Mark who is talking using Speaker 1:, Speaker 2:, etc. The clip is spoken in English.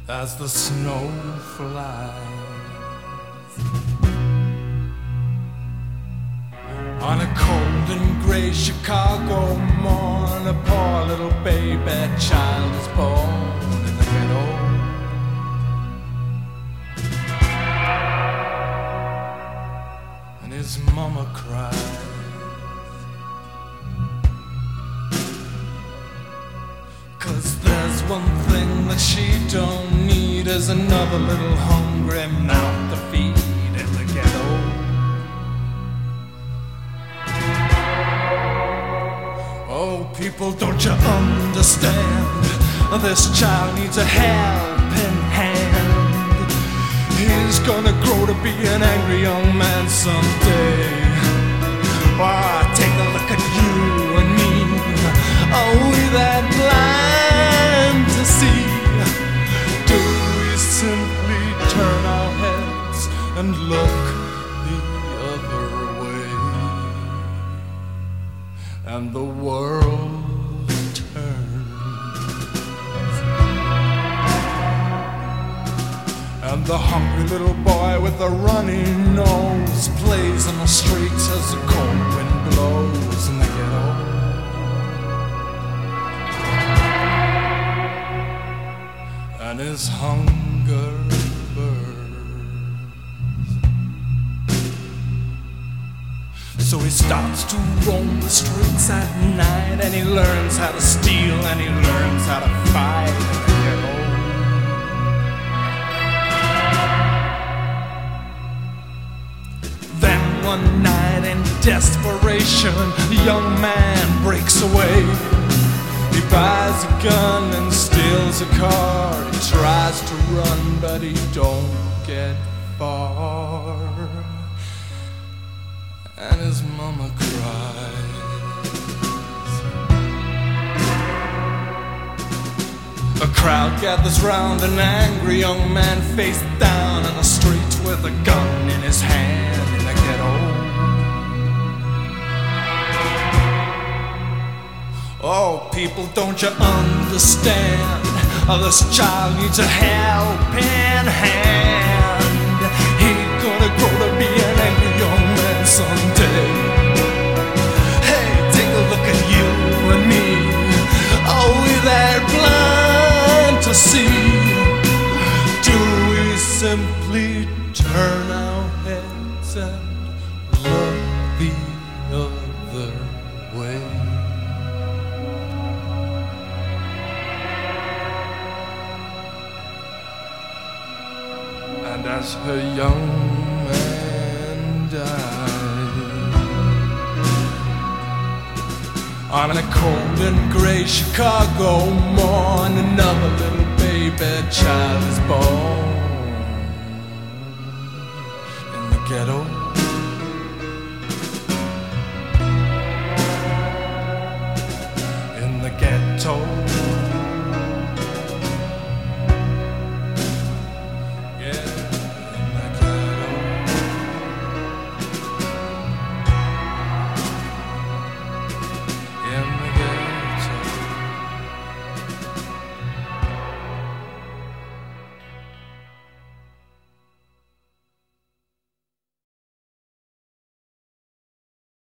Speaker 1: as the snow flies. On a cold and gray Chicago morn, a poor little baby child is born in the ghetto. And his mama cries. Cause there's one thing that she don't need, is another little hungry mouth to feed in the ghetto. Oh, people, don't you understand? This child needs a helping hand. He's gonna grow to be an angry young man someday. Oh, take a look at you and me. Are we that blind to see? Do we simply turn our heads and look the other way? And the world turns, and the hungry little boy with the runny nose plays on the streets as the cold wind blows in the ghetto. And his hunger burns. So he starts to roam the streets at night, and he learns how to steal, and he learns how to fight in the ghetto. Then one night in desperation, the young man breaks away. He buys a gun and steals a car. He tries to run, but he don't get far. And his mama cries. A crowd gathers round an angry young man face down on the street with a gun in his hand in the ghetto. Oh, people, don't you understand? This child needs a helping hand. He's gonna grow to be an angry young man someday. Hey, take a look at you and me. Are we that blind to see? Do we simply turn our heads and look the other way? And as her young man died, on a cold and gray Chicago morn, another little baby child is born in the ghetto.